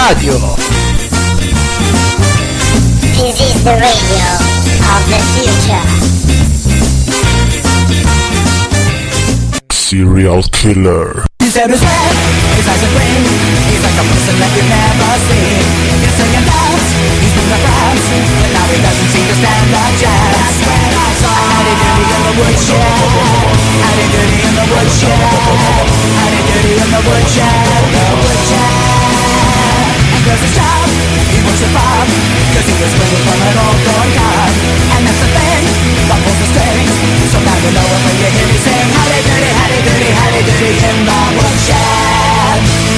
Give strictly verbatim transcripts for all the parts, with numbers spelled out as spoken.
Radio. This is the radio of the future. Serial killer. His hair is red, his eyes are green. He's like a person that you've never seen. He's saying dance, he's been a France, but now he doesn't seem to stand a chance. That's when I saw Howdy Doody in the woodshed. Howdy Doody in the woodshed. Howdy Doody in the woodshed. The woodshed. And cause his job, he was a farm, cause he was bringing from an old corn cob. And that's the thing, that pulls the strings. So now you know it when you hear me sing Howdy Doody, Howdy Doody, Howdy Doody in the woodshed.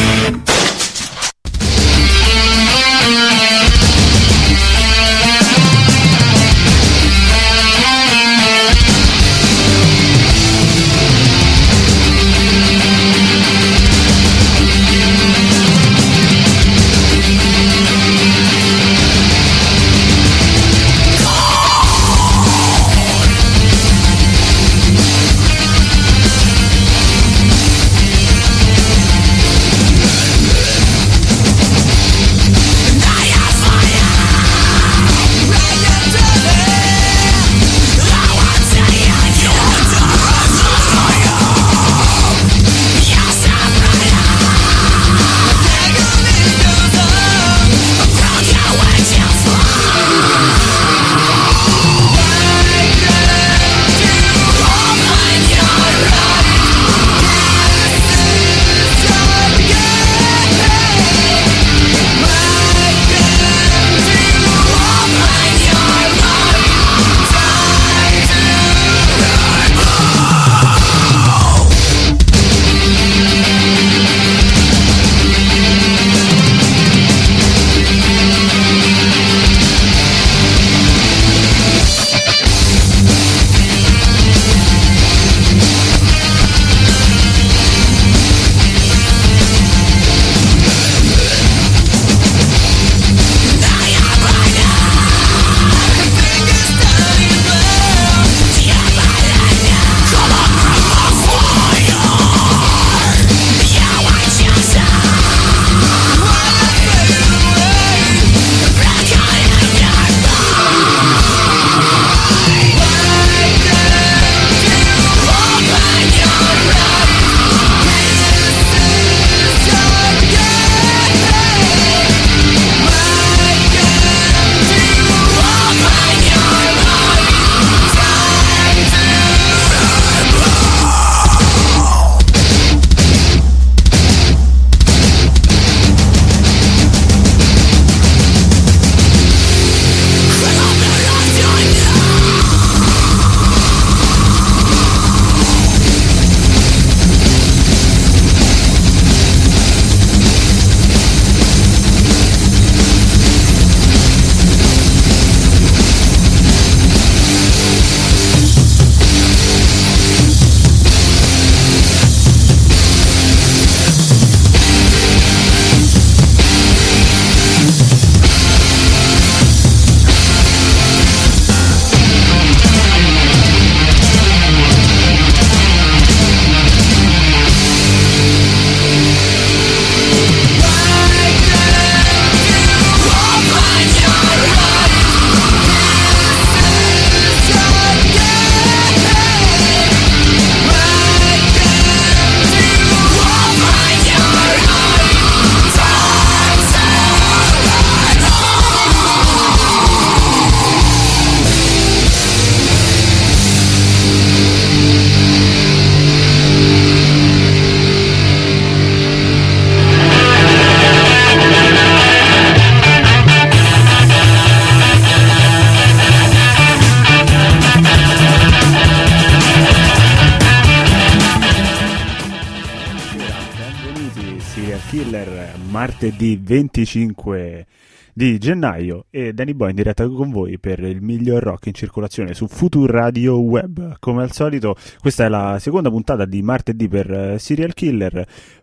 Martedì venticinque di gennaio e Danny Boy in diretta con voi per il miglior rock in circolazione su Future Radio Web. Come al solito questa è la seconda puntata di martedì per Serial Killer.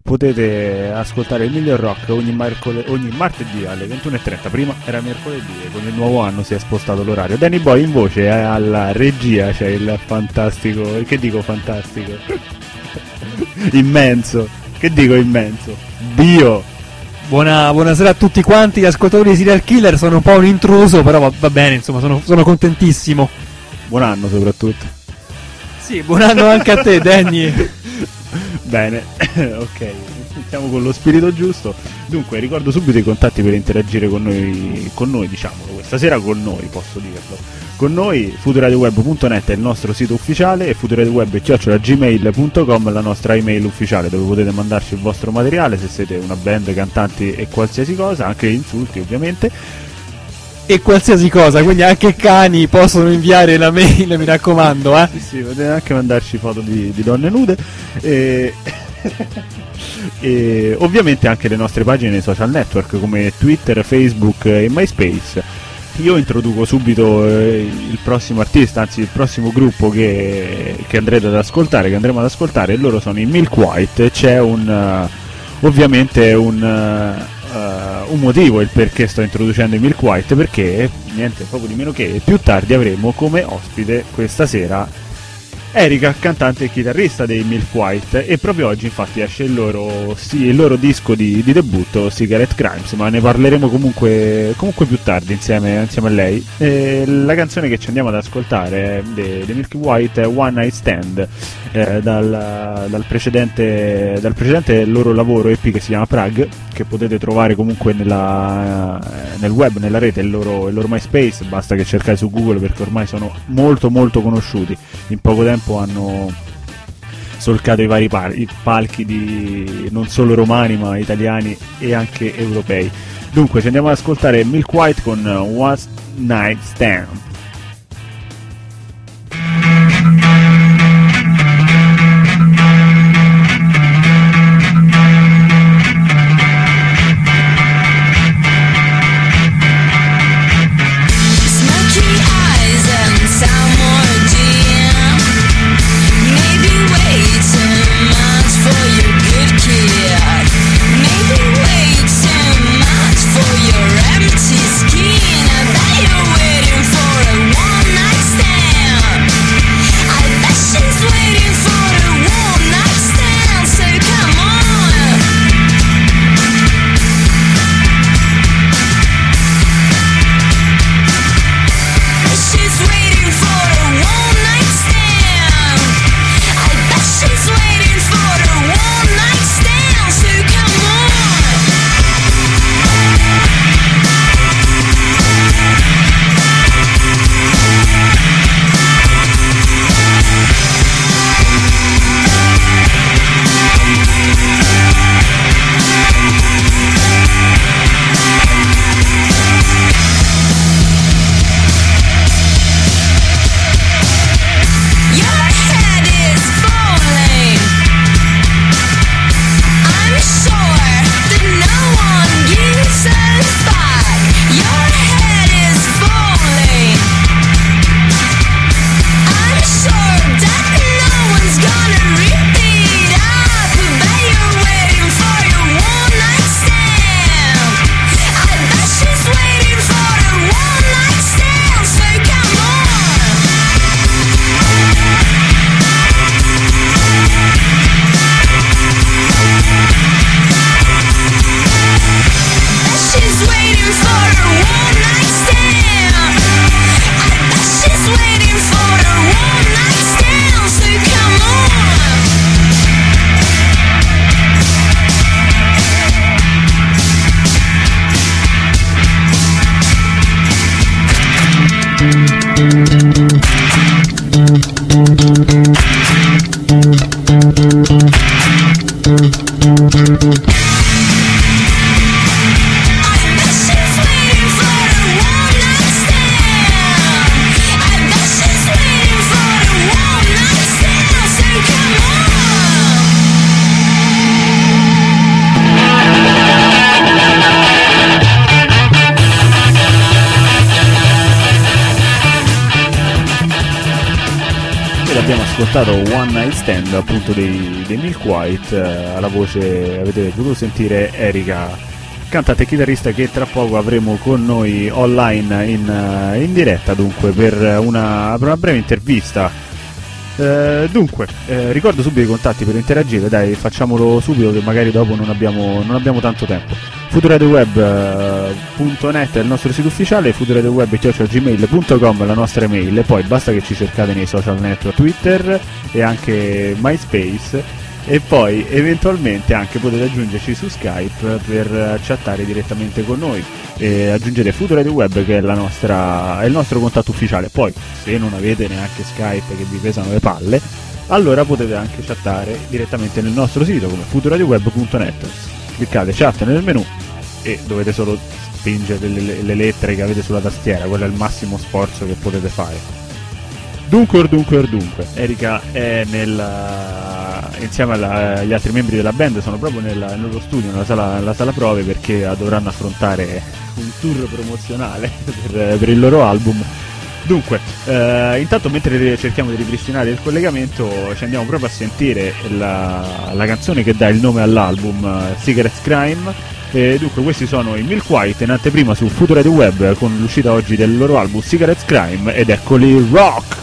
Potete ascoltare il miglior rock ogni, mercole- ogni martedì alle ventuno e trenta. Prima era mercoledì e con il nuovo anno si è spostato l'orario. Danny Boy in voce, eh, alla regia c'è il fantastico, che dico fantastico? Immenso, che dico immenso? Bio Buona, buonasera a tutti quanti gli ascoltatori di Serial Killer, sono un po' un intruso, però va, va bene, insomma, sono, sono contentissimo. Buon anno soprattutto. Sì, buon anno anche a te, Danny. Bene, ok, iniziamo con lo spirito giusto. Dunque, ricordo subito i contatti per interagire con noi, con noi, diciamolo, questa sera con noi, posso dirlo. Con noi futuradioweb punto net è il nostro sito ufficiale e futuradioweb chiocciola gmail punto com la nostra email ufficiale, dove potete mandarci il vostro materiale se siete una band, cantanti e qualsiasi cosa, anche insulti ovviamente. E qualsiasi cosa, quindi anche cani possono inviare la mail, mi raccomando, eh. Sì, sì, potete anche mandarci foto di, di donne nude e... e ovviamente anche le nostre pagine nei social network come Twitter, Facebook e MySpace. Io introduco subito eh, il prossimo artista, anzi il prossimo gruppo che, che andrete ad ascoltare, che andremo ad ascoltare, e loro sono i Milk White. C'è un uh, ovviamente un, uh, un motivo il perché sto introducendo i Milk White, perché niente proprio di meno che più tardi avremo come ospite questa sera Erika, cantante e chitarrista dei Milk White, e proprio oggi infatti esce il loro, sì, il loro disco di, di debutto, Cigarette Crimes, ma ne parleremo comunque, comunque più tardi insieme, insieme a lei. E la canzone che ci andiamo ad ascoltare dei de Milk White è One Night Stand, eh, dal, dal, precedente, dal precedente loro lavoro E P che si chiama Prague, che potete trovare comunque nella, nel web, nella rete, il loro, il loro MySpace, basta che cercate su Google perché ormai sono molto molto conosciuti. In poco tempo hanno solcato i vari par- i palchi di non solo romani ma italiani e anche europei. Dunque ci andiamo ad ascoltare Milk White con One Night Stand. One Night Stand appunto dei, dei Milk White. Uh, alla voce avete potuto sentire Erika, cantante e chitarrista, che tra poco avremo con noi online in, uh, in diretta, dunque per una, per una breve intervista. Uh, dunque uh, ricordo subito i contatti per interagire, dai, facciamolo subito che magari dopo non abbiamo, non abbiamo tanto tempo. futuradioweb punto net è il nostro sito ufficiale, futuradioweb chiocciola gmail punto com è la nostra email, e poi basta che ci cercate nei social network, Twitter e anche MySpace, e poi eventualmente anche potete aggiungerci su Skype per chattare direttamente con noi, e aggiungete FutuRadioWeb che è, la nostra, è il nostro contatto ufficiale. Poi se non avete neanche Skype, che vi pesano le palle, allora potete anche chattare direttamente nel nostro sito come futuradioweb punto net. Cliccate chat nel menu e dovete solo spingere le, le lettere che avete sulla tastiera, quello è il massimo sforzo che potete fare. Dunque, or dunque, or dunque, Erika è nel, insieme alla, agli altri membri della band, sono proprio nel, nel loro studio, nella sala, nella sala prove, perché dovranno affrontare un tour promozionale per, per il loro album. Dunque, eh, intanto mentre cerchiamo di ripristinare il collegamento, ci andiamo proprio a sentire la, la canzone che dà il nome all'album, uh, Cigarettes Crime. E dunque questi sono i Milk White in anteprima su FutuRadioWeb con l'uscita oggi del loro album Cigarettes Crime, ed eccoli rock!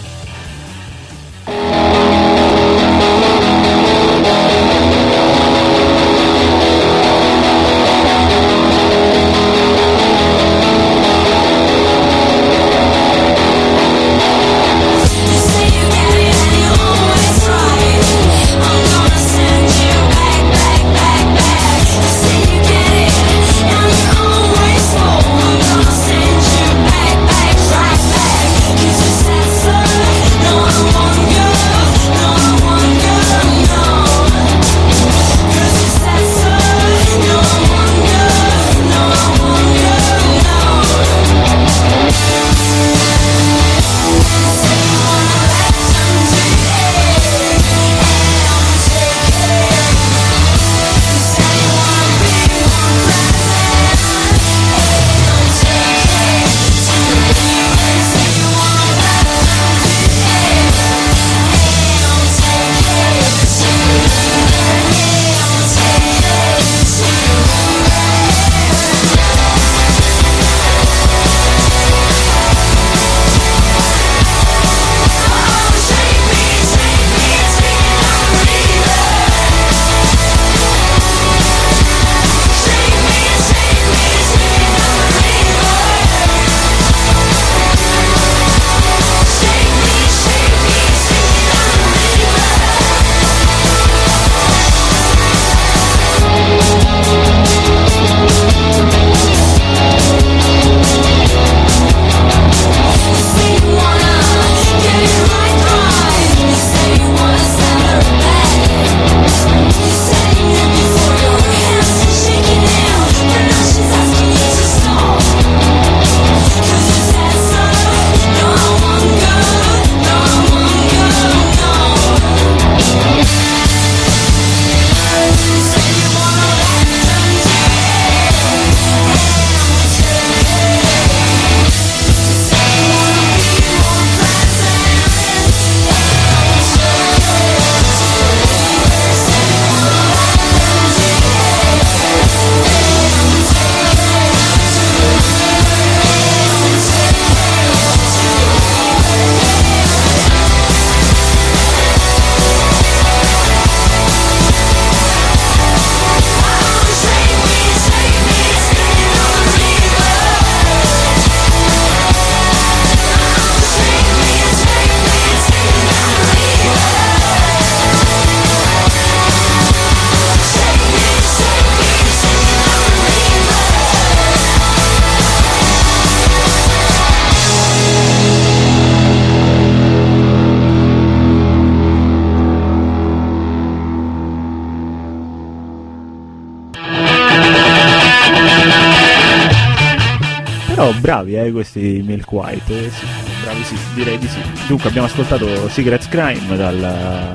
Però bravi eh, questi Milk White, eh, sì, bravi sì, direi di sì. Dunque abbiamo ascoltato Cigarettes Crime dal,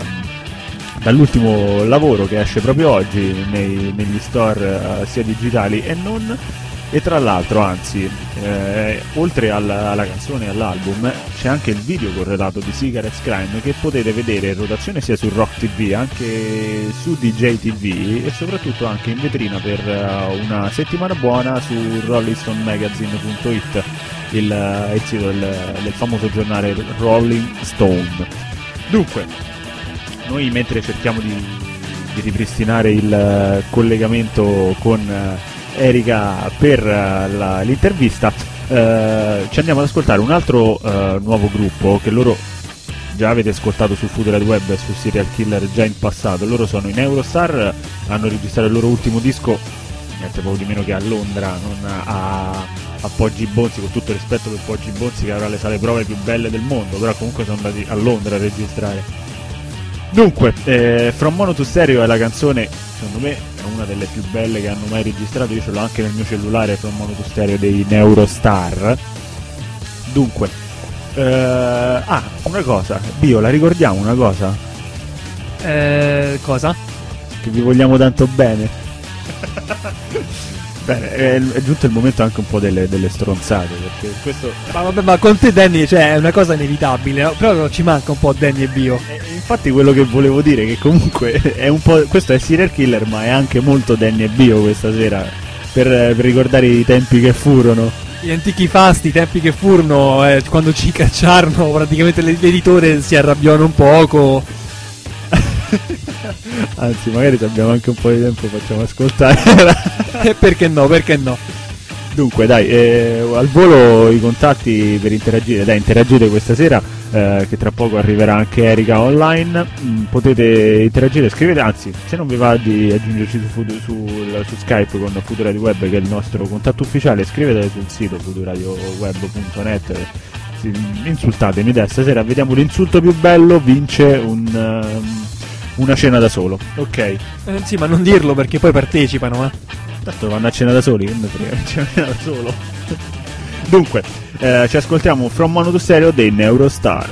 dall'ultimo lavoro che esce proprio oggi nei, negli store uh, sia digitali e non. E tra l'altro, anzi, eh, oltre alla, alla canzone e all'album, c'è anche il video correlato di Cigarettes Crime che potete vedere in rotazione sia su Rock T V, anche su D J T V e soprattutto anche in vetrina per uh, una settimana buona su rolling stone magazine punto it, il, il sito del, del famoso giornale Rolling Stone. Dunque, noi mentre cerchiamo di, di ripristinare il uh, collegamento con... Uh, Erika per uh, la, l'intervista. Uh, ci andiamo ad ascoltare un altro uh, nuovo gruppo che loro già avete ascoltato su Futurati Web e su Serial Killer già in passato. Loro sono in Eurostar, hanno registrato il loro ultimo disco niente poco di meno che a Londra, non a, a Poggi Bonzi, con tutto il rispetto per Poggi Bonzi che avrà le sale prove più belle del mondo, però comunque sono andati a Londra a registrare. Dunque, eh, From Mono to Stereo è la canzone, secondo me, è una delle più belle che hanno mai registrato. Io ce l'ho anche nel mio cellulare, From Mono to Stereo dei Eurostar. Dunque, eh, ah, una cosa, Bio, la ricordiamo una cosa? Eh, cosa? Che vi vogliamo tanto bene. Bene, è, è giunto il momento anche un po' delle, delle stronzate, perché questo... Ma vabbè, ma con te Danny, cioè, è una cosa inevitabile, no? Però ci manca un po' Danny e Bio. Eh, infatti quello che volevo dire, che comunque è un po'... questo è Serial Killer, ma è anche molto Danny e Bio questa sera, per, per ricordare i tempi che furono. Gli antichi fasti, i tempi che furono, eh, quando ci cacciarono, praticamente l'editore si arrabbiò un poco. Anzi, magari se abbiamo anche un po' di tempo facciamo ascoltare. E perché no, perché no? Dunque dai, eh, al volo i contatti per interagire, dai, interagite questa sera, eh, che tra poco arriverà anche Erika online. Mm, potete interagire, scrivete, anzi se non vi va di aggiungerci su, su, su Skype con Futurati Web, che è il nostro contatto ufficiale, scrivete sul sito futuratioweb punto net, insultatemi, dai, stasera vediamo l'insulto più bello, vince un... Um, una cena da solo, ok? Eh, sì, ma non dirlo perché poi partecipano, eh. Tanto vanno a cena da soli, che ne frega, cena da solo. Dunque, eh, ci ascoltiamo From Mono to Stereo dei Eurostar.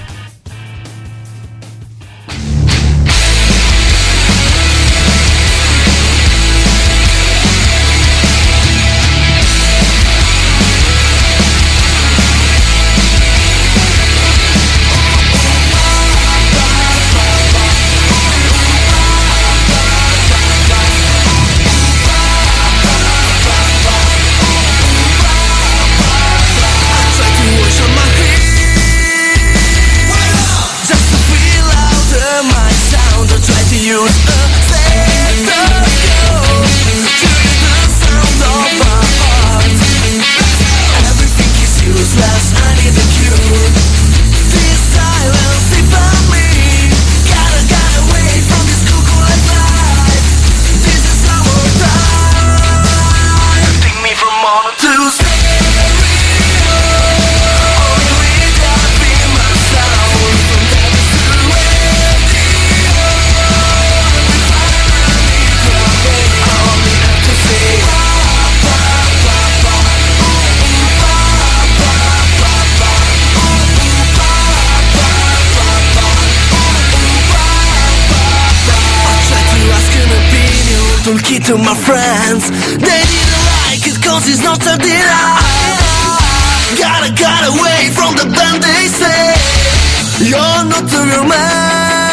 To my friends, they didn't like it cause it's not a delight. Gotta get away from the band, they say you're not a real man.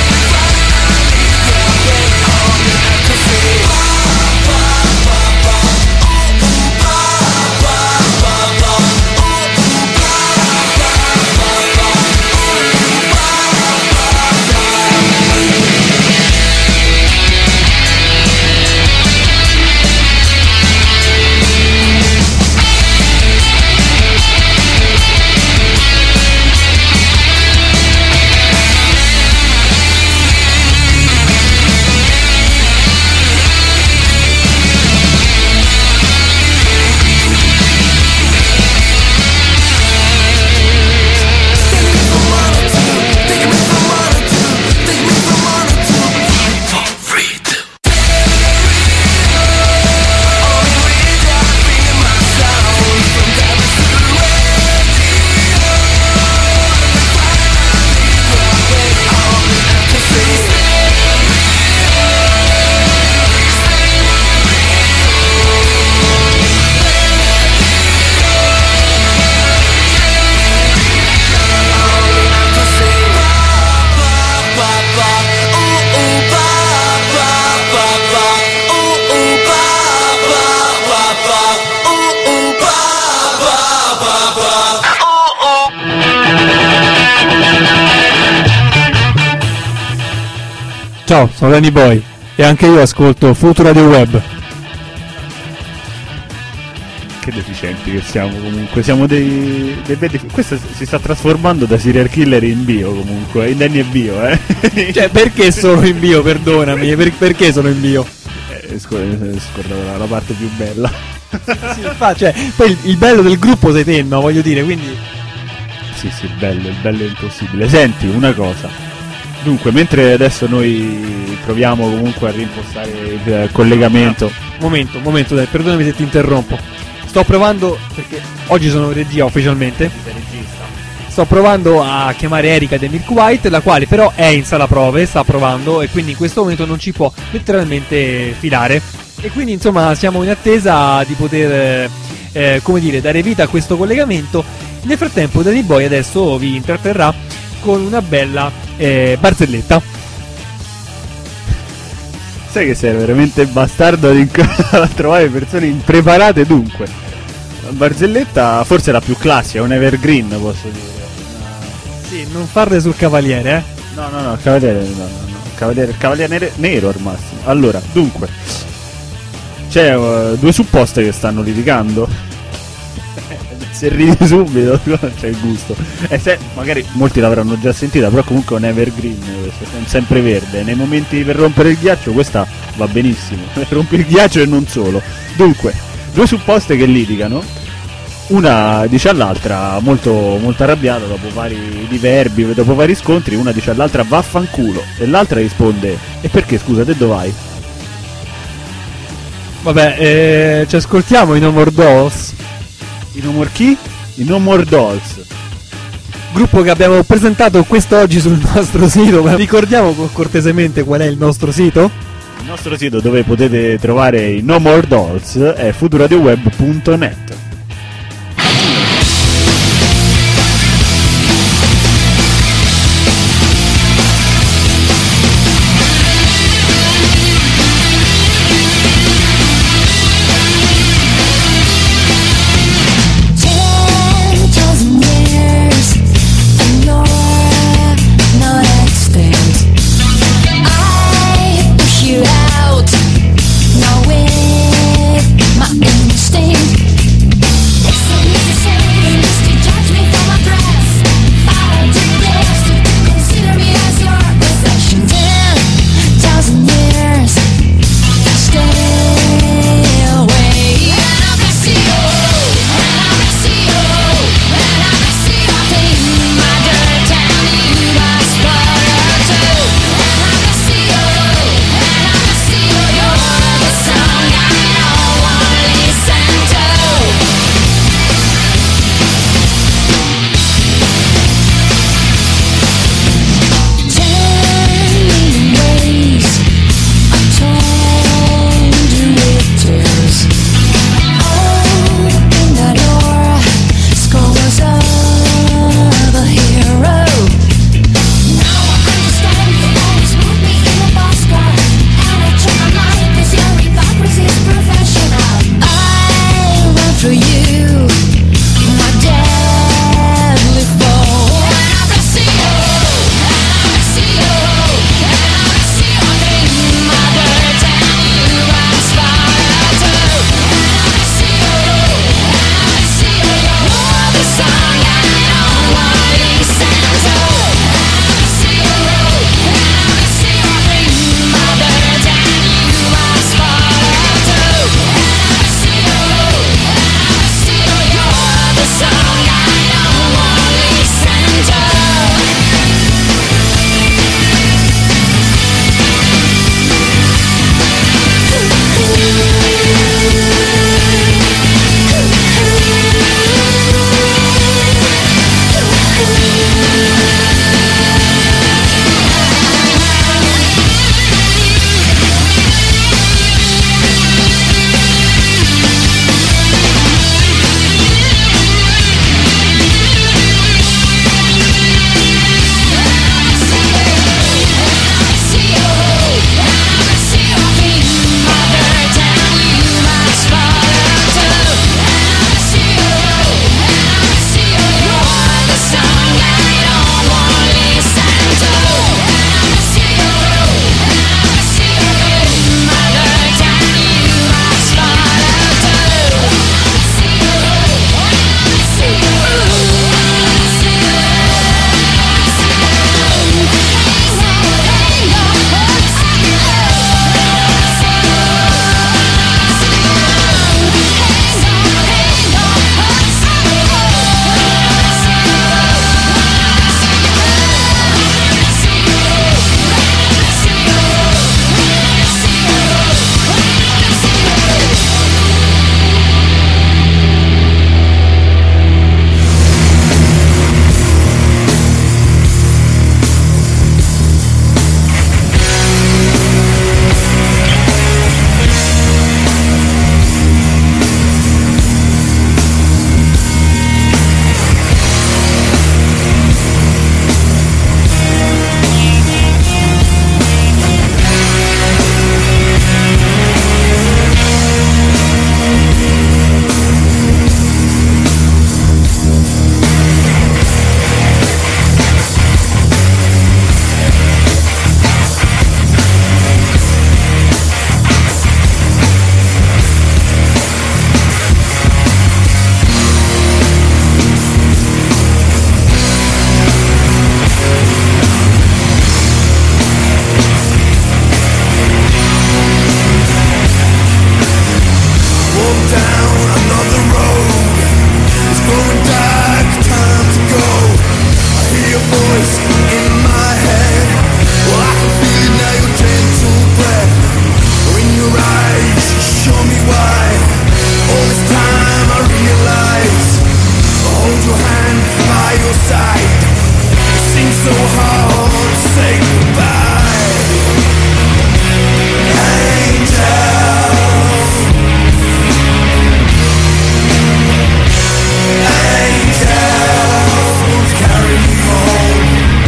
Bye. Ciao, sono Danny Boy e anche io ascolto Futura Radio Web. Che deficienti che siamo comunque, siamo dei, dei bei defi- questo si sta trasformando da serial killer in bio comunque, in Danny è bio, eh. Cioè, perché sono in bio, perdonami, per- perché sono in bio? Eh, sc- scordavo la, la parte più bella. Sì, fa, cioè, poi il, il bello del gruppo sei te, no, voglio dire, quindi... Sì, sì, il bello, il bello è impossibile. Senti, una cosa. Dunque, mentre adesso noi proviamo comunque a reimpostare il collegamento... Momento, momento, dai, perdonami se ti interrompo. Sto provando, perché oggi sono in regia ufficialmente, sto provando a chiamare Erika del Milk White, la quale però è in sala prove, sta provando e quindi in questo momento non ci può letteralmente filare. E quindi insomma siamo in attesa di poter, eh, come dire, dare vita a questo collegamento. Nel frattempo Danny Boy adesso vi intratterrà con una bella eh, barzelletta. Sai che sei veramente bastardo ad inc- a trovare persone impreparate. Dunque, la barzelletta forse è la più classica, un evergreen posso dire. Una... Sì, non farle sul cavaliere, eh. No, no, no, il cavaliere, no, no, no. Il cavaliere, il cavaliere nere- nero al massimo. Allora, dunque, c'è uh, due supposte che stanno litigando. Se ridi subito, c'è il gusto. E se magari molti l'avranno già sentita, però comunque è un evergreen, questo, è un sempreverde. Nei momenti per rompere il ghiaccio questa va benissimo. Rompi il ghiaccio e non solo. Dunque, due supposte che litigano. Una dice all'altra molto, molto arrabbiata dopo vari diverbi, dopo vari scontri, una dice all'altra vaffanculo e l'altra risponde: e perché scusa, te dove vai? Vabbè, eh, ci ascoltiamo i No More Dolls, I No More chi? I No More Dolls, gruppo che abbiamo presentato quest'oggi sul nostro sito. Ma ricordiamo cortesemente qual è il nostro sito? il nostro sito dove potete trovare i No More Dolls è futuradioweb punto net. Now with my instinct hand by your side. It seems so hard to say goodbye. Angels, angels, carry me home.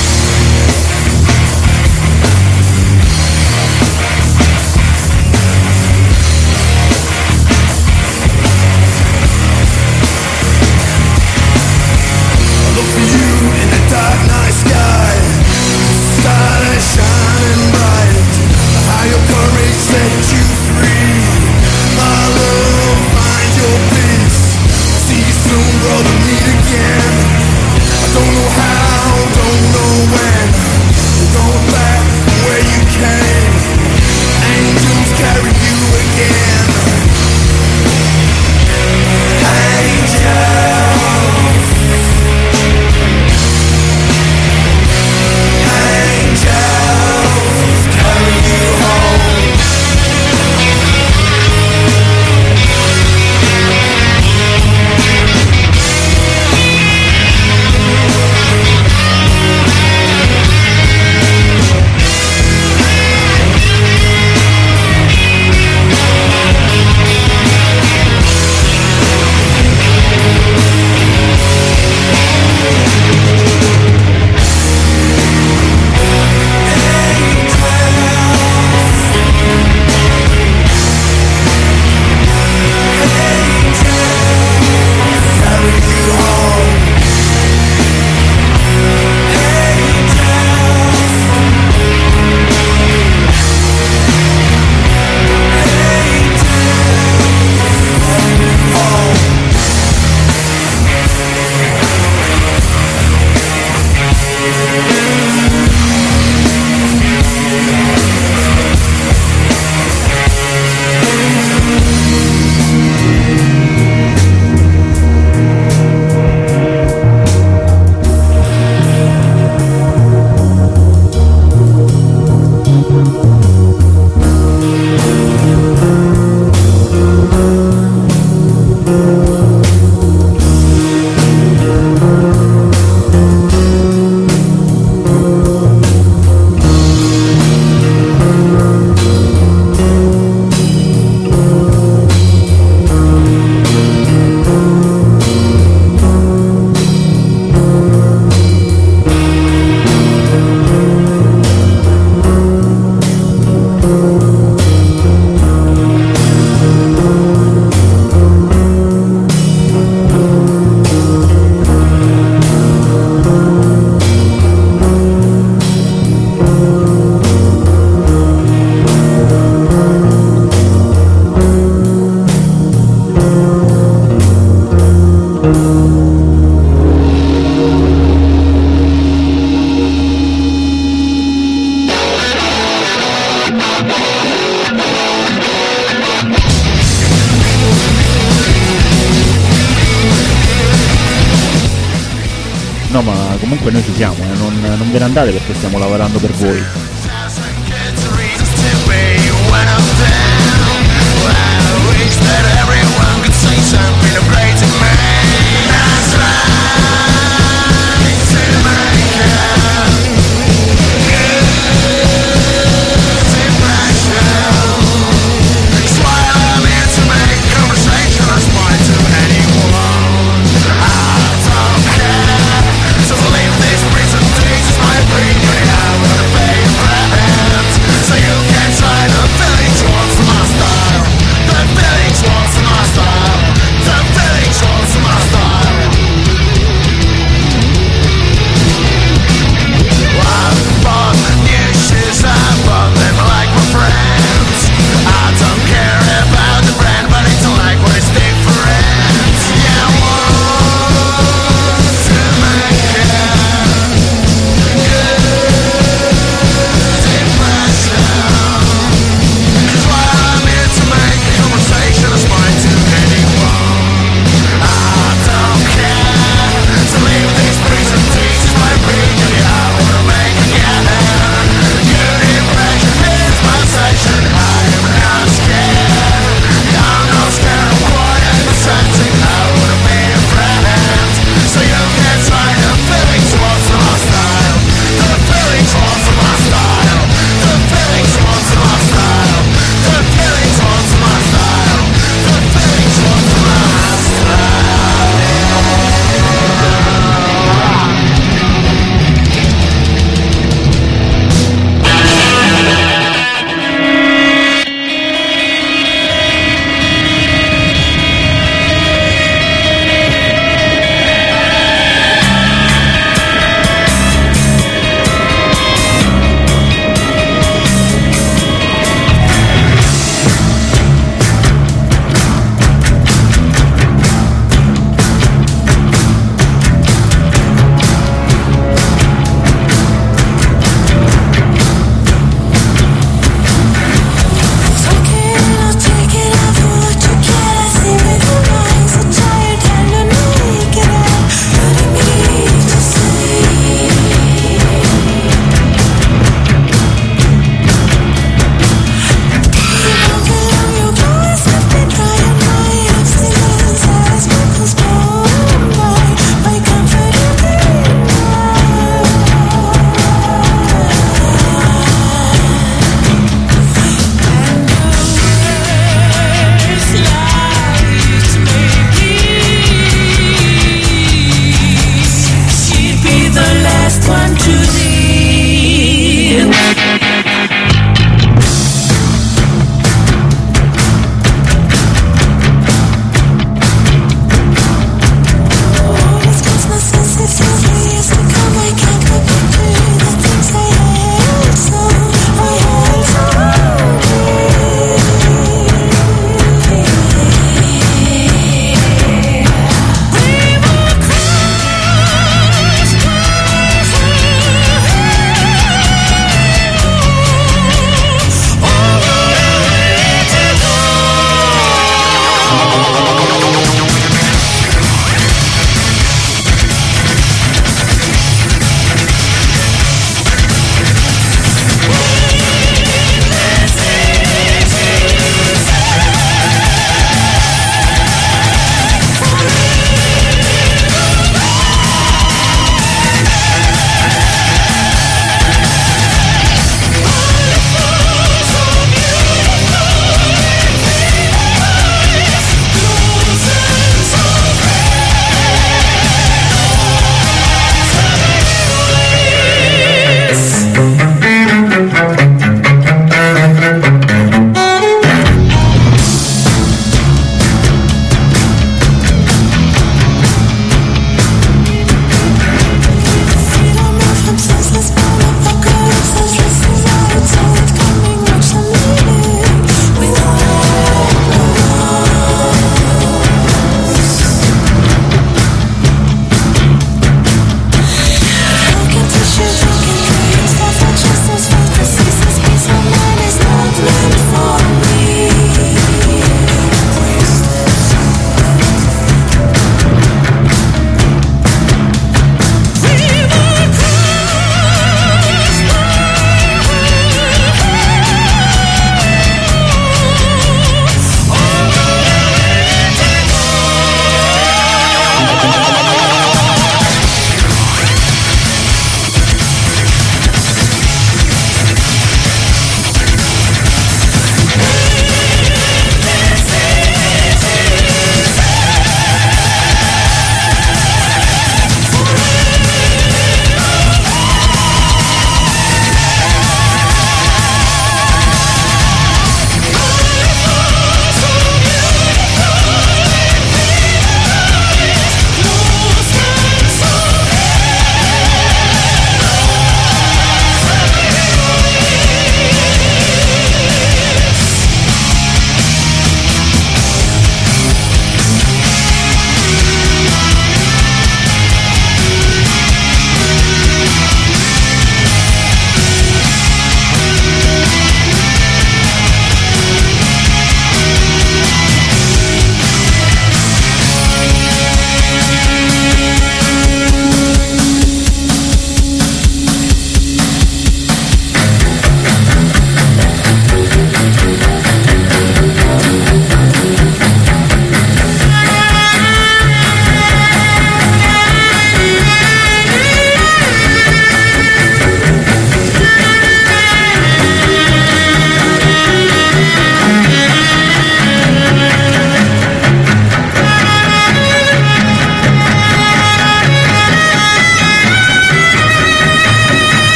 Look for you in the dark night sky. Starlight shining bright. How your courage set you free. My love, find your peace. See you soon, brother, meet again. I don't know how, don't know when. Go back where you came. Angels carry you again. Angels, angels, carry you home. No, ma comunque noi ci siamo, eh. non, non ve ne andate perché stiamo lavorando per voi. The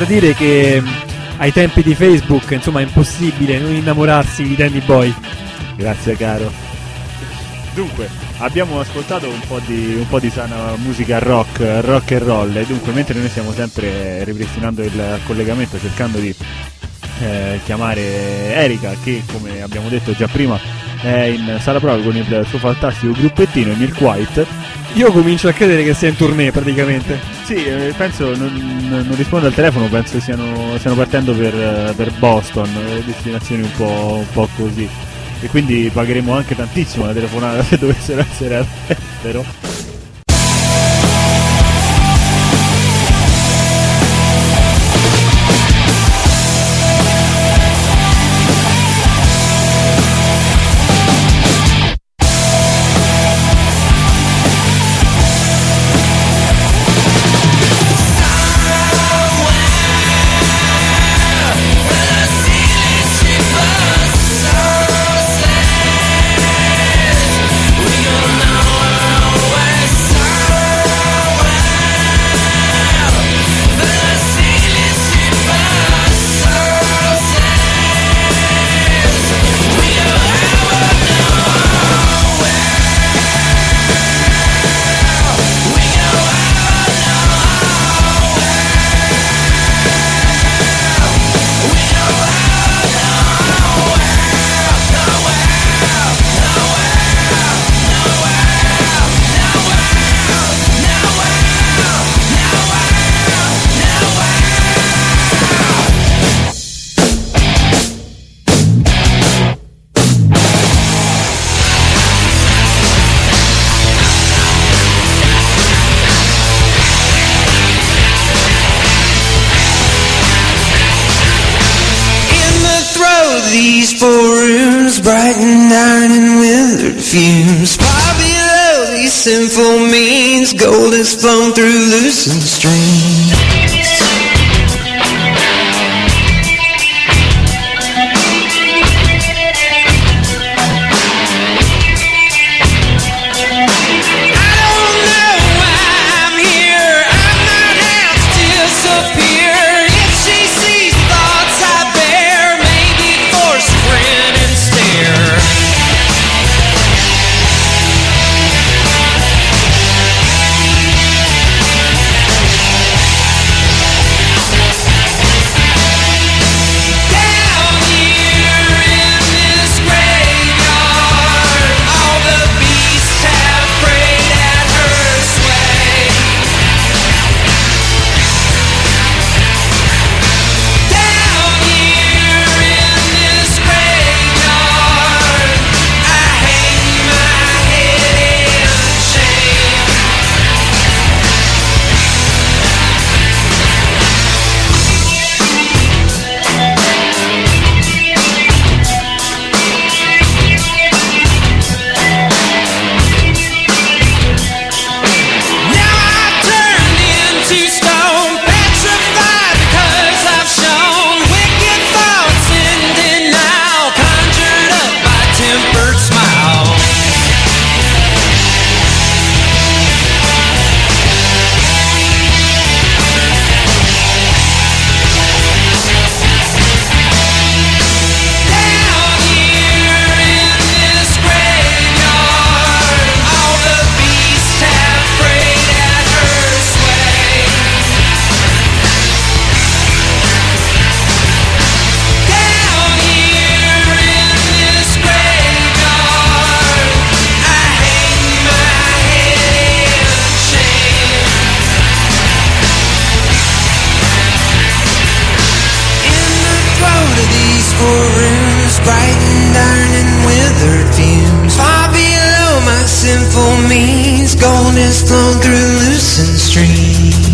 dire che mh, ai tempi di Facebook, insomma, è impossibile non innamorarsi di Danny Boy. Grazie caro. Dunque, abbiamo ascoltato un po' di, un po' di sana musica rock, rock and roll, e dunque mentre noi stiamo sempre ripristinando il collegamento, cercando di eh, chiamare Erika, che come abbiamo detto già prima è in sala prova con il suo fantastico gruppettino, i Milk White. Io comincio a credere che sia in tournée praticamente. Sì, eh, penso, non, non risponde al telefono, penso siano, stiano partendo per, per Boston, eh, destinazioni un po', un po' così. E quindi pagheremo anche tantissimo la telefonata se dovessero essere all'estero. These four rooms, bright and iron and withered fumes. Far below these sinful means, gold has flown through loosened strings. I don't know why I'm here, I might have to disappear. If she sees thoughts I bear, maybe force a grin and stare. Down here in this graveyard, all the beasts have prayed at her sway. Down here in this graveyard, I hang my head in shame. Now I've turned into stone, petrified because I've shown wicked thoughts in denial, conjured up by tempered smile. Down here in this graveyard, all the beasts have prayed at her sway. Down here in this graveyard, I hang my head in shame. In the throat of these four rooms, bright and iron and withered fumes. Far below my sinful means, gold has flown through loosened streams.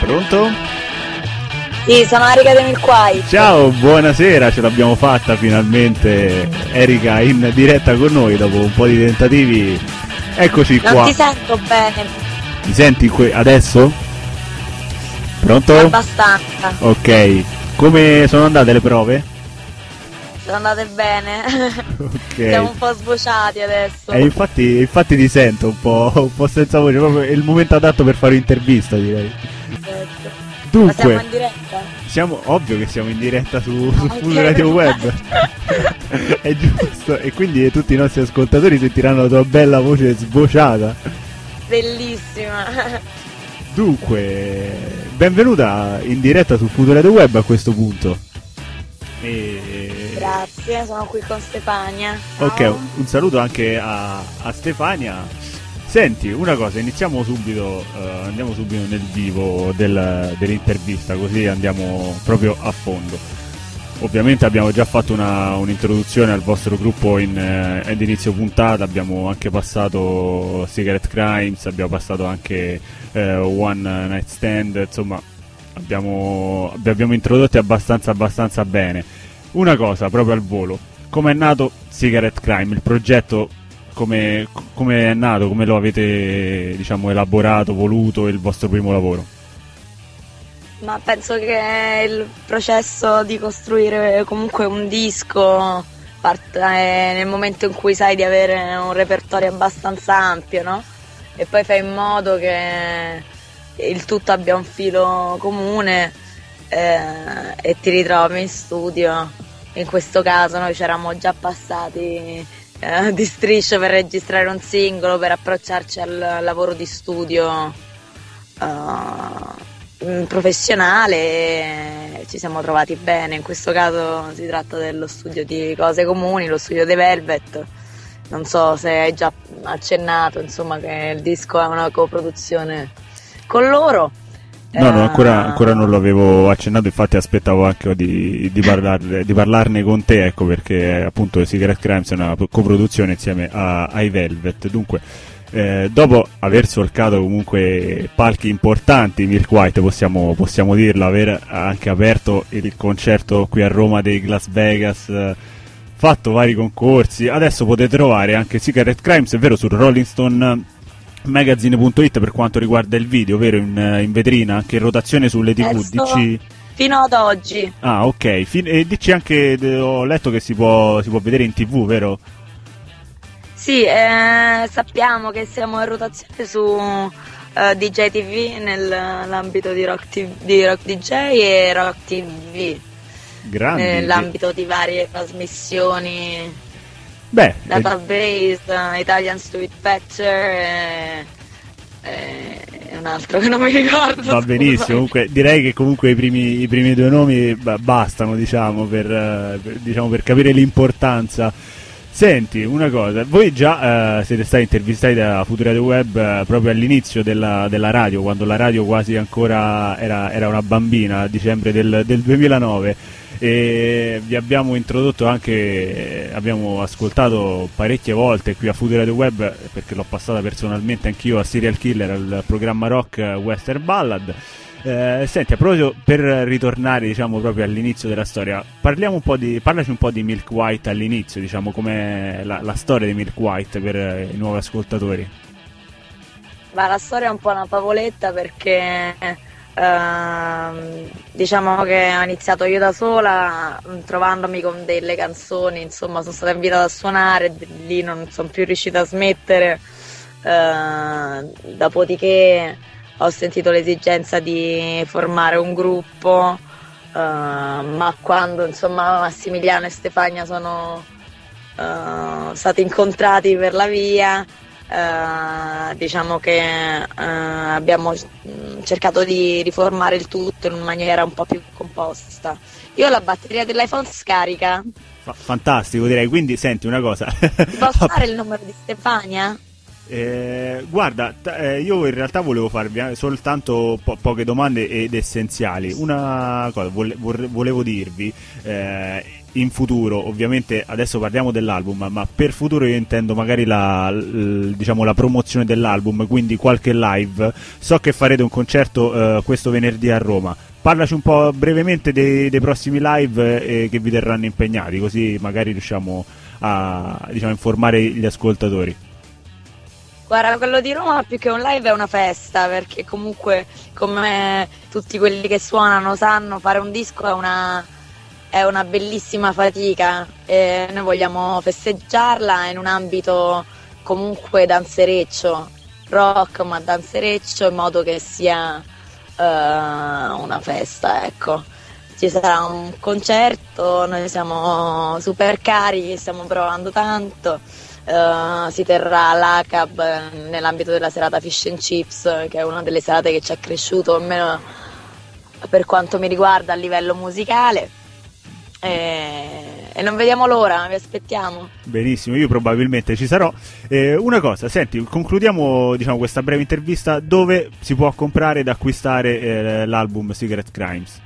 Pronto? Sì, sono Erika De Milquai. Ciao, buonasera, ce l'abbiamo fatta finalmente, Erika in diretta con noi dopo un po' di tentativi. Eccoci Non qua. ti sento bene. Mi senti que- adesso? Pronto? Abbastanza. Ok, come sono andate le prove? Sono andate bene. Ok. Siamo un po' sbociati adesso. E infatti, infatti ti sento un po', un po' senza voce, proprio è il momento adatto per fare un'intervista, direi. Certo. Dunque, Ma siamo in diretta? siamo, ovvio che siamo in diretta su, su Ok. Full Radio Web. È giusto, e quindi tutti i nostri ascoltatori sentiranno la tua bella voce sbociata. Bellissima. Dunque, benvenuta in diretta su Full Radio Web a questo punto. E... Grazie, sono qui con Stefania. Ok, Ciao. un saluto anche a, a Stefania. Senti, una cosa, iniziamo subito, eh, andiamo subito nel vivo del- dell'intervista, così andiamo proprio a fondo. Ovviamente abbiamo già fatto una, un'introduzione al vostro gruppo in, eh, ad inizio puntata, abbiamo anche passato Secret Crimes, abbiamo passato anche eh, One Night Stand, insomma abbiamo, vi abbiamo introdotti abbastanza abbastanza bene. Una cosa proprio al volo, come è nato Secret Crime, il progetto, come, come è nato, come lo avete, diciamo, elaborato, voluto, il vostro primo lavoro? Ma penso che il processo di costruire comunque un disco parte nel momento in cui sai di avere un repertorio abbastanza ampio, no? E poi fai in modo che il tutto abbia un filo comune eh, e ti ritrovi in studio. In questo caso noi ci eravamo già passati eh, di striscio per registrare un singolo, per approcciarci al lavoro di studio eh, professionale e ci siamo trovati bene. In questo caso si tratta dello studio di Cose Comuni, lo studio dei Velvet. Non so se hai già accennato, insomma, che il disco è una coproduzione con loro. No, no, Eh, ancora, ancora non l'avevo accennato, infatti aspettavo anche di, di, parlarne, di parlarne con te, ecco, perché appunto Secret Crimes è una coproduzione insieme a, ai Velvet. Dunque, eh, dopo aver solcato comunque palchi importanti, Milk White, possiamo, possiamo dirlo, aver anche aperto il concerto qui a Roma dei Las Vegas, eh, fatto vari concorsi, adesso potete trovare anche Secret Crimes, è vero, su Rolling Stone magazine punto it per quanto riguarda il video, vero, in, in vetrina, anche in rotazione sulle tivù. Adesso- Dici... Fino ad oggi. Ah, ok. Fin- e dici anche, de- ho letto che si può, si può vedere in tv, vero? Sì, eh, sappiamo che siamo in rotazione su eh, D J T V nell'ambito di Rock, T V, di Rock D J e Rock T V Grandi. nell'ambito di varie trasmissioni, Beh, eh, Database, eh, Italian Street Patcher e, e un altro che non mi ricordo. va scusa. benissimo. Comunque, direi che comunque i primi, i primi due nomi ba- bastano, diciamo, per, eh, per- diciamo, per capire l'importanza. Senti, una cosa, voi già eh, siete stati intervistati da Futura Radio Web eh, proprio all'inizio della, della radio, quando la radio quasi ancora era, era una bambina, a dicembre del, del duemilanove, e vi abbiamo introdotto anche, eh, abbiamo ascoltato parecchie volte qui a Futura Radio Web, perché l'ho passata personalmente anch'io a Serial Killer, al programma rock eh, Western Ballad. Eh, senti, a proposito, per ritornare, diciamo, proprio all'inizio della storia, parliamo un po' di, parlaci un po' di Milk White all'inizio, diciamo, com'è la, la storia di Milk White per eh, i nuovi ascoltatori. Ma la storia è un po' una favoletta perché ehm, diciamo che ho iniziato io da sola, mh, trovandomi con delle canzoni, insomma sono stata invitata a suonare, d- lì non sono più riuscita a smettere, eh, dopodiché ho sentito l'esigenza di formare un gruppo, eh, ma quando insomma Massimiliano e Stefania sono eh, stati incontrati per la via, eh, diciamo che eh, abbiamo mh, cercato di riformare il tutto in una maniera un po' più composta. Io ho la batteria dell'iPhone scarica. Fa- fantastico, direi. Quindi, senti una cosa. Ti posso dare il numero di Stefania? Eh, guarda, t- eh, io in realtà volevo farvi soltanto po- poche domande ed essenziali. Una cosa, vole- vorre- volevo dirvi, eh, in futuro, ovviamente adesso parliamo dell'album, ma per futuro io intendo magari la, l- diciamo la promozione dell'album, quindi qualche live. So che farete un concerto eh, questo venerdì a Roma. Parlaci un po' brevemente dei, dei prossimi live eh, che vi terranno impegnati, così magari riusciamo a, diciamo, informare gli ascoltatori. Guarda, quello di Roma più che un live è una festa, perché comunque, come tutti quelli che suonano sanno, fare un disco è una, è una bellissima fatica e noi vogliamo festeggiarla in un ambito comunque danzereccio, rock ma danzereccio, in modo che sia uh, una festa, ecco. Ci sarà un concerto, noi siamo super carichi, stiamo provando tanto. Uh, si terrà l'A C A B nell'ambito della serata Fish and Chips, che è una delle serate che ci è cresciuto, almeno per quanto mi riguarda, a livello musicale, e, e non vediamo l'ora, vi aspettiamo. Benissimo, io probabilmente ci sarò. Eh, una cosa, senti, concludiamo, diciamo, questa breve intervista. Dove si può comprare ed acquistare eh, l'album Secret Crimes?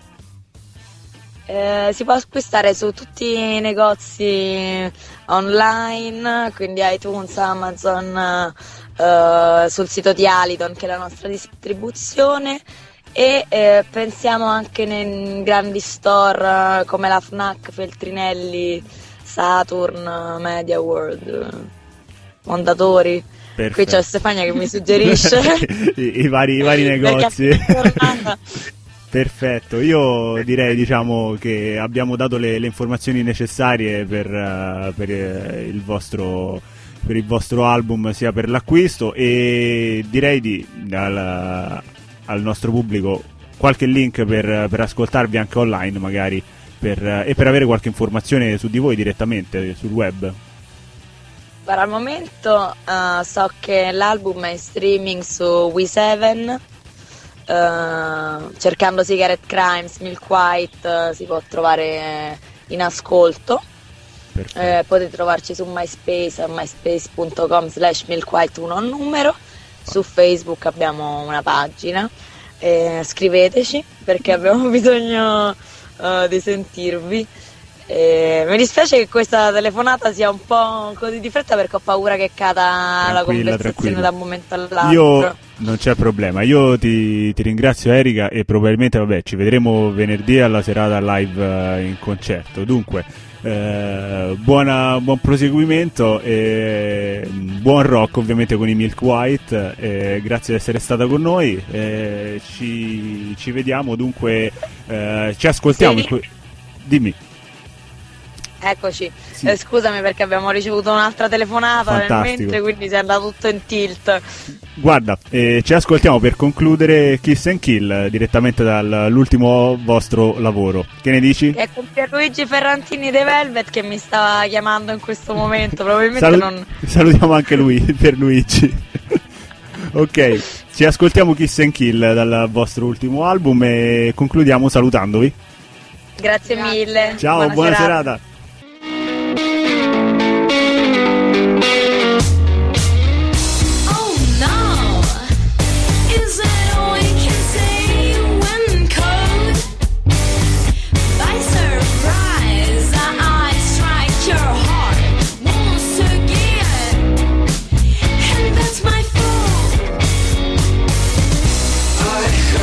Eh, si può acquistare su tutti i negozi online, quindi iTunes, Amazon, eh, sul sito di Alidon, che è la nostra distribuzione, e eh, pensiamo anche nei grandi store eh, come la Fnac, Feltrinelli, Saturn, Media World, Mondadori. Perfetto. Qui c'è Stefania che mi suggerisce I, i, vari, i vari negozi. Perfetto, io direi, diciamo, che abbiamo dato le, le informazioni necessarie per, uh, per, uh, il vostro, per il vostro album, sia per l'acquisto, e direi di al, al nostro pubblico qualche link per, per ascoltarvi anche online magari, per, uh, e per avere qualche informazione su di voi direttamente sul web. Per al momento uh, so che l'album è in streaming su W sette. Uh, cercando Secret Crimes, Milk White, uh, si può trovare in ascolto. Uh, potete trovarci su MySpace a myspace punto com slash milkwhite uno numero. Su Facebook abbiamo una pagina, eh, scriveteci perché abbiamo bisogno uh, di sentirvi. Eh, mi dispiace che questa telefonata sia un po' così di fretta, perché ho paura che cada la conversazione tranquilla. da un momento all'altro. Io non c'è problema, io ti, ti ringrazio Erika, e probabilmente vabbè ci vedremo venerdì alla serata live uh, in concerto. Dunque eh, buona, buon proseguimento e buon rock ovviamente con i Milk White, eh, grazie di essere stata con noi, eh, ci, ci vediamo dunque, eh, ci ascoltiamo. Sì. In que- dimmi. Eccoci, Sì. eh, scusami perché abbiamo ricevuto un'altra telefonata nel Fantastico. mentre, quindi si è andato tutto in tilt. Guarda, eh, ci ascoltiamo per concludere Kiss and Kill direttamente dall'ultimo vostro lavoro. Che ne dici? È con Pierluigi Ferrantini dei Velvet che mi stava chiamando in questo momento, probabilmente Salu- non... Salutiamo anche lui, per Luigi. Ok, ci ascoltiamo Kiss and Kill dal vostro ultimo album e concludiamo salutandovi. Grazie mille. Ciao, buona, buona serata. serata.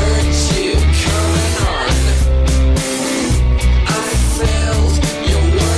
Your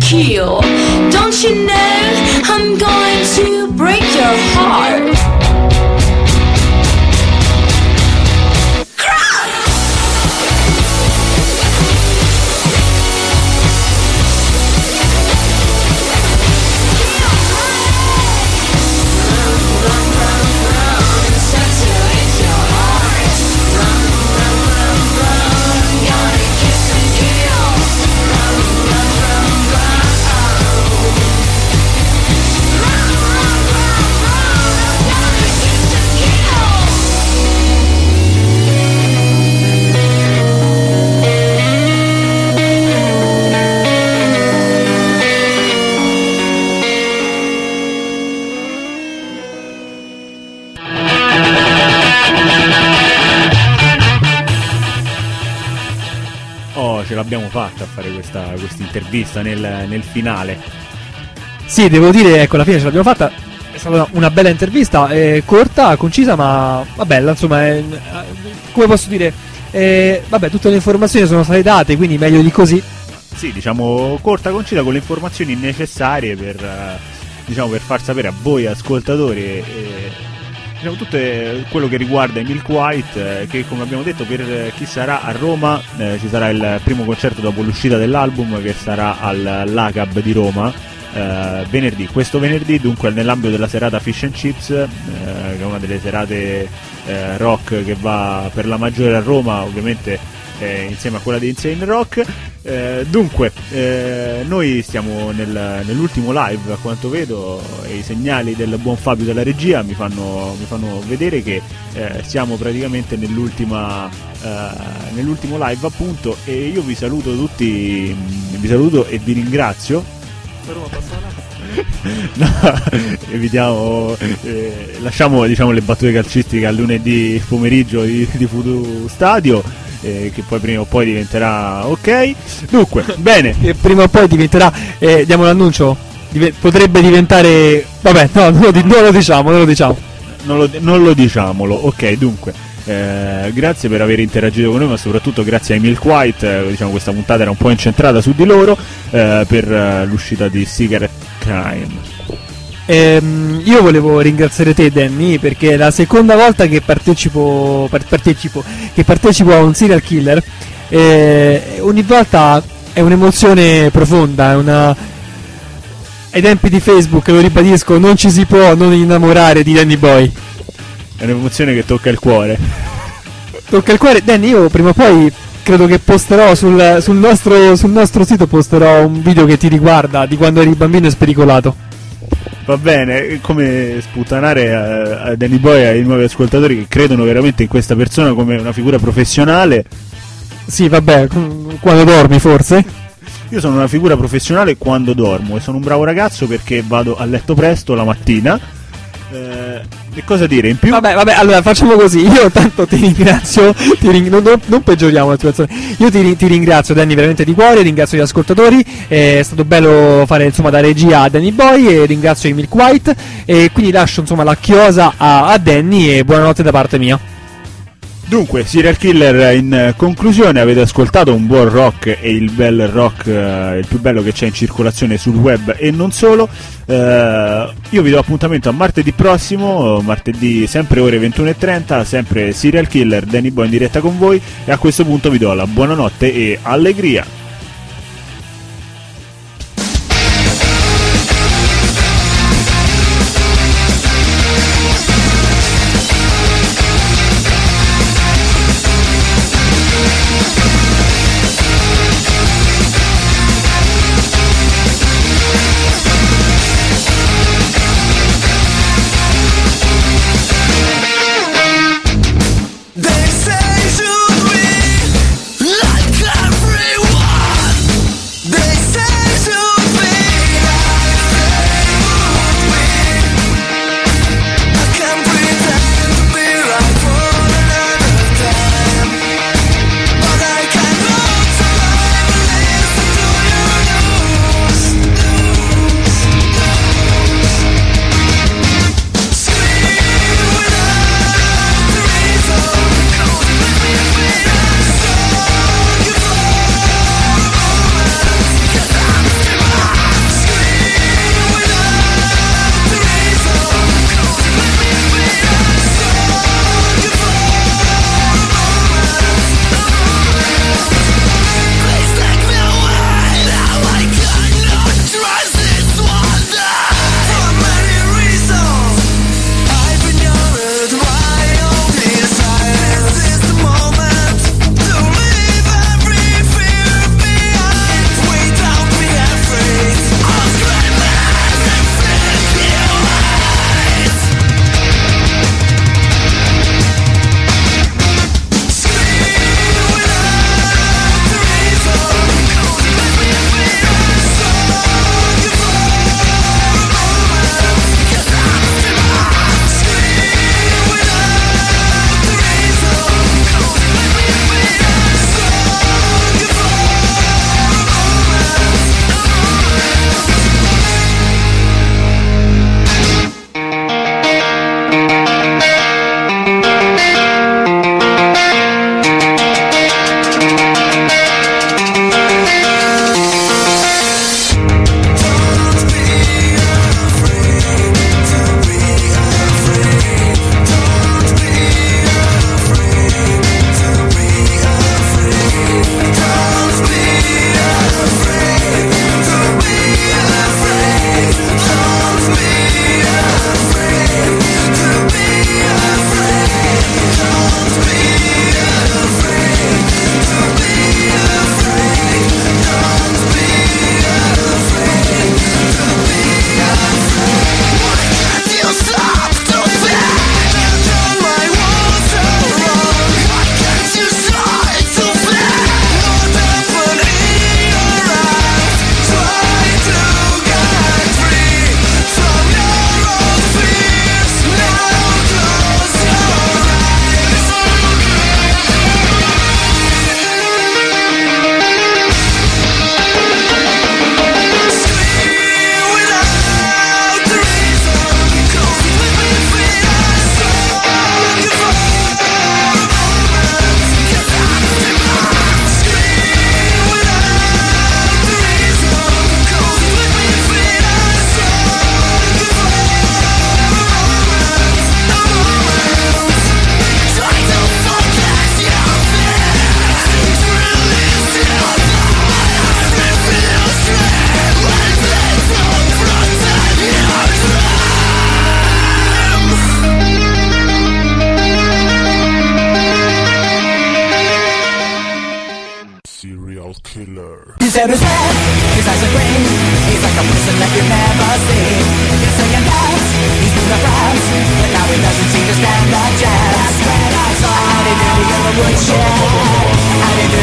kill. Don't you know I'm going to break your heart? Ce l'abbiamo fatta a fare questa intervista nel, nel finale. Sì, devo dire, ecco, alla fine ce l'abbiamo fatta. È stata una bella intervista, eh, corta, concisa, ma va bella, insomma, eh, come posso dire, eh, vabbè, tutte le informazioni sono state date, quindi meglio di così. Sì, diciamo corta, concisa, con le informazioni necessarie per, eh, diciamo, per far sapere a voi ascoltatori eh, diciamo, tutto quello che riguarda i Milk White, eh, che come abbiamo detto per chi sarà a Roma eh, ci sarà il primo concerto dopo l'uscita dell'album, che sarà all'A C A B di Roma eh, venerdì, questo venerdì, dunque nell'ambito della serata Fish and Chips, eh, che è una delle serate eh, rock che va per la maggiore a Roma, ovviamente eh, insieme a quella di Insane Rock. Eh, dunque eh, noi stiamo nel, nell'ultimo live, a quanto vedo, e i segnali del buon Fabio della regia mi fanno, mi fanno vedere che eh, siamo praticamente nell'ultima eh, nell'ultimo live, appunto, e io vi saluto tutti, vi saluto e vi ringrazio. No, evitiamo, eh, lasciamo, diciamo, le battute calcistiche al lunedì pomeriggio di, di Futu Stadio. Eh, che poi prima o poi diventerà ok. Dunque, bene. E prima o poi diventerà, eh, diamo l'annuncio, div- potrebbe diventare, vabbè, no, non lo, di- non lo diciamo, non lo diciamo. Non lo, non lo diciamolo, ok, dunque. Eh, grazie per aver interagito con noi, ma soprattutto grazie ai Milk White. Eh, diciamo, questa puntata era un po' incentrata su di loro eh, per eh, l'uscita di Cigarette Crime. Ehm, io volevo ringraziare te, Danny, perché è la seconda volta che partecipo, par- partecipo, che partecipo a un serial killer. E ogni volta è un'emozione profonda, è una... ai tempi di Facebook, lo ribadisco, non ci si può non innamorare di Danny Boy. È un'emozione che tocca il cuore. Tocca il cuore. Danny, io prima o poi credo che posterò sul, sul, nostro, sul nostro sito posterò un video che ti riguarda di quando eri bambino e spericolato. Va bene, come sputtanare a, a Danny Boy e ai nuovi ascoltatori che credono veramente in questa persona come una figura professionale. Sì, vabbè, quando dormi forse. Io sono una figura professionale quando dormo e sono un bravo ragazzo perché vado a letto presto la mattina. Eh, che cosa dire in più? Vabbè, vabbè, allora facciamo così. Io tanto ti ringrazio. Ti ring- non, non, non peggioriamo la situazione. Io ti, ti ringrazio, Danny, veramente di cuore. Ringrazio gli ascoltatori. È stato bello fare, insomma, da regia a Danny Boy. E ringrazio i Milk White. E quindi lascio, insomma, la chiosa a, a Danny. E buonanotte da parte mia. Dunque, Serial Killer, in conclusione, avete ascoltato un buon rock e il bel rock, eh, il più bello che c'è in circolazione sul web e non solo. Eh, io vi do appuntamento a martedì prossimo, martedì sempre ore ventuno e trenta, sempre Serial Killer, Danny Boy in diretta con voi, e a questo punto vi do la buonanotte e allegria. They say should we like everyone? serial killer. His hair is red, his eyes are green. He's like a person that you never see. He's saying dance, he's moved up France, but now he doesn't seem to stand a chance. That's when I saw how they do the yellow woodshed. How they do